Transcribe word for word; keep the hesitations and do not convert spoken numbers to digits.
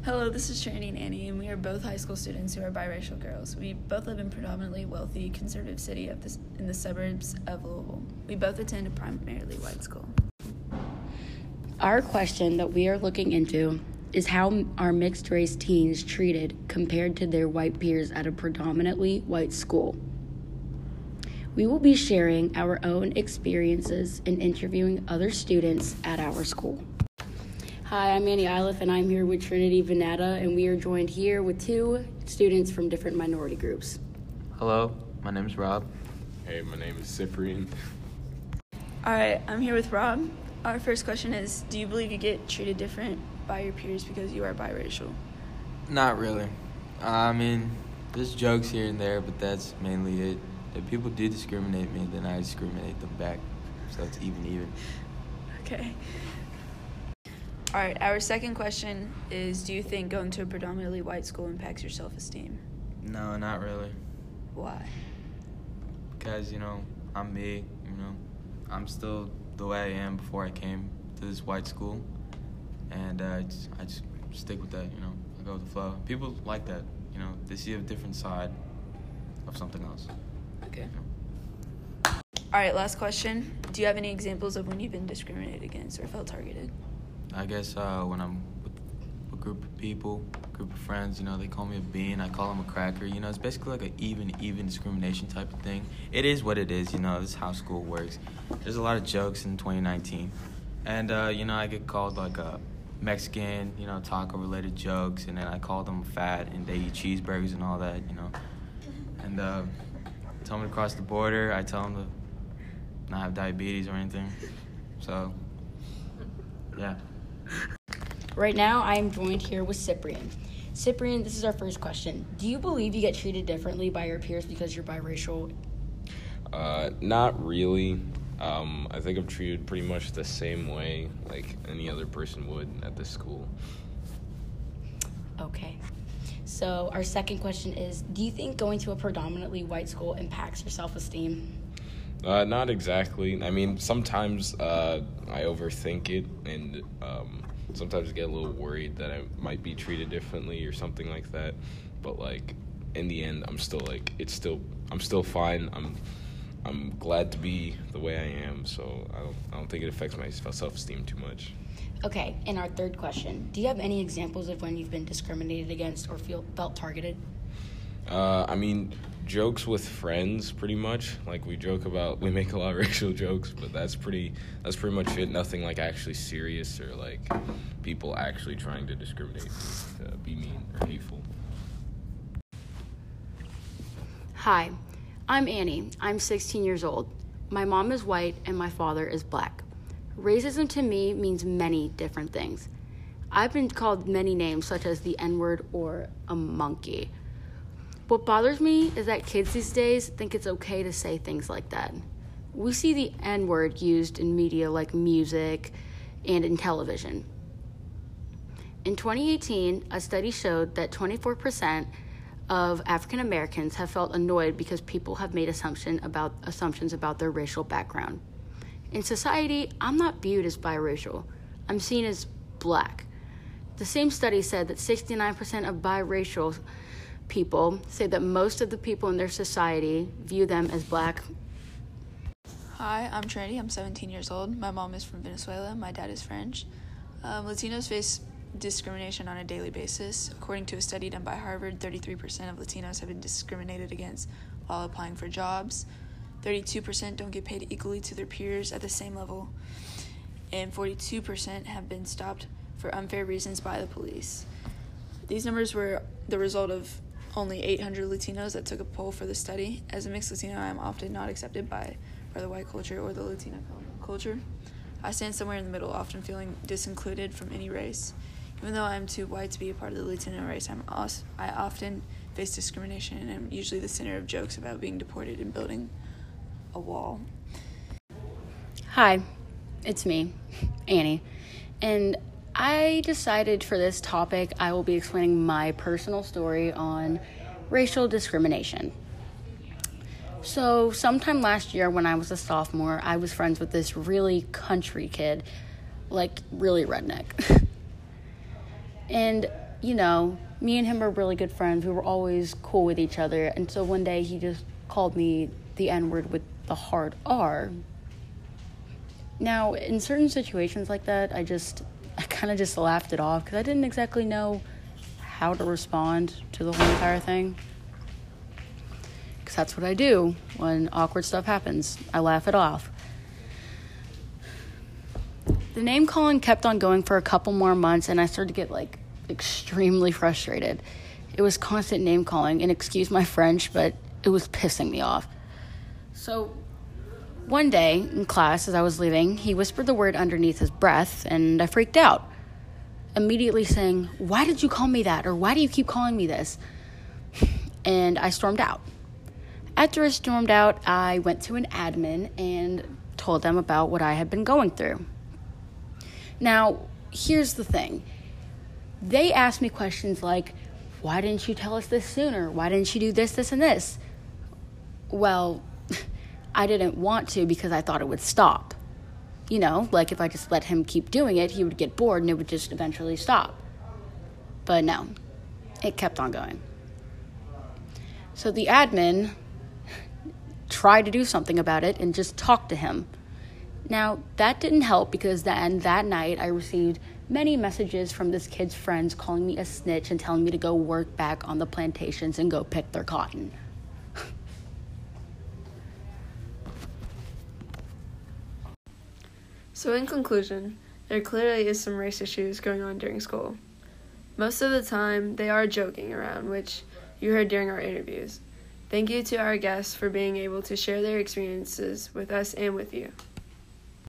Hello, this is Trinity and Annie, and we are both high school students who are biracial girls. We both live in a predominantly wealthy, conservative city of this, in the suburbs of Louisville. We both attend a primarily white school. Our question that we are looking into is how are mixed-race teens treated compared to their white peers at a predominantly white school. We will be sharing our own experiences and interviewing other students at our school. Hi, I'm Annie Iliff, and I'm here with Trinity Venata, and we are joined here with two students from different minority groups. Hello, my name is Rob. Hey, my name is Cyprian. All right, I'm here with Rob. Our first question is, do you believe you get treated different by your peers because you are biracial? Not really. I mean, there's jokes here and there, but that's mainly it. If people do discriminate me, then I discriminate them back. So it's even even. Okay. All right, our second question is, do you think going to a predominantly white school impacts your self-esteem? No, not really. Why? Because, you know, I'm me, you know. I'm still the way I am before I came to this white school. And uh, I, just, I just stick with that, you know. I go with the flow. People like that, you know. They see a different side of something else. Okay. You know? All right, last question. Do you have any examples of when you've been discriminated against or felt targeted? I guess uh, when I'm with a group of people, a group of friends, you know, they call me a bean, I call them a cracker. You know, it's basically like an even, even discrimination type of thing. It is what it is, you know, this is how school works. There's a lot of jokes in twenty nineteen. And, uh, you know, I get called like a Mexican, you know, taco-related jokes, and then I call them fat, and they eat cheeseburgers and all that, you know. And uh, tell them to cross the border, I tell them to not have diabetes or anything. So, yeah. Right now, I am joined here with Cyprian. Cyprian, this is our first question. Do you believe you get treated differently by your peers because you're biracial? Uh, not really. Um, I think I'm treated pretty much the same way like any other person would at this school. Okay. So our second question is, do you think going to a predominantly white school impacts your self-esteem? Uh, not exactly. I mean, sometimes uh, I overthink it, and um, sometimes I get a little worried that I might be treated differently or something like that. But like, in the end, I'm still like, it's still, I'm still fine. I'm, I'm glad to be the way I am. So I don't, I don't think it affects my self-esteem too much. Okay. And our third question: do you have any examples of when you've been discriminated against or feel felt targeted? Uh, I mean, jokes with friends, pretty much. Like, we joke about, we make a lot of racial jokes, but that's pretty, that's pretty much it. Nothing, like, actually serious or, like, people actually trying to discriminate, uh, be mean or hateful. Hi, I'm Annie. I'm sixteen years old. My mom is white and my father is black. Racism to me means many different things. I've been called many names, such as the N-word or a monkey. What bothers me is that kids these days think it's okay to say things like that. We see the N-word used in media like music and in television. In twenty eighteen, a study showed that twenty-four percent of African Americans have felt annoyed because people have made assumption about, assumptions about their racial background. In society, I'm not viewed as biracial. I'm seen as black. The same study said that sixty-nine percent of biracial people say that most of the people in their society view them as black. Hi, I'm Trinity. I'm seventeen years old. My mom is from Venezuela. My dad is French. Um, Latinos face discrimination on a daily basis. According to a study done by Harvard, thirty-three percent of Latinos have been discriminated against while applying for jobs. thirty-two percent don't get paid equally to their peers at the same level. And forty-two percent have been stopped for unfair reasons by the police. These numbers were the result of only eight hundred Latinos that took a poll for the study. As a mixed Latino, I am often not accepted by, by the white culture or the Latino culture. I stand somewhere in the middle, often feeling disincluded from any race. Even though I am too white to be a part of the Latino race, I'm also, I often face discrimination and am usually the center of jokes about being deported and building a wall. Hi, it's me, Annie, and I decided for this topic I will be explaining my personal story on racial discrimination. So sometime last year when I was a sophomore, I was friends with this really country kid, like really redneck. And you know, me and him were really good friends. We were always cool with each other. And so one day he just called me the N-word with the hard R. Now, in certain situations like that, I just, I kind of just laughed it off because I didn't exactly know how to respond to the whole entire thing. Because that's what I do when awkward stuff happens. I laugh it off. The name calling kept on going for a couple more months, and I started to get, like, extremely frustrated. It was constant name calling, and excuse my French, but it was pissing me off. So one day in class, as I was leaving, he whispered the word underneath his breath, and I freaked out, immediately saying, "Why did you call me that?" or "Why do you keep calling me this?" And I stormed out. After I stormed out, I went to an admin and told them about what I had been going through. Now, here's the thing. They asked me questions like, "Why didn't you tell us this sooner? Why didn't you do this, this, and this?" Well, I didn't want to because I thought it would stop. You know, like if I just let him keep doing it, he would get bored and it would just eventually stop. But no, it kept on going. So the admin tried to do something about it and just talk to him. Now, that didn't help because then that night I received many messages from this kid's friends calling me a snitch and telling me to go work back on the plantations and go pick their cotton. So in conclusion, there clearly is some race issues going on during school. Most of the time, they are joking around, which you heard during our interviews. Thank you to our guests for being able to share their experiences with us and with you.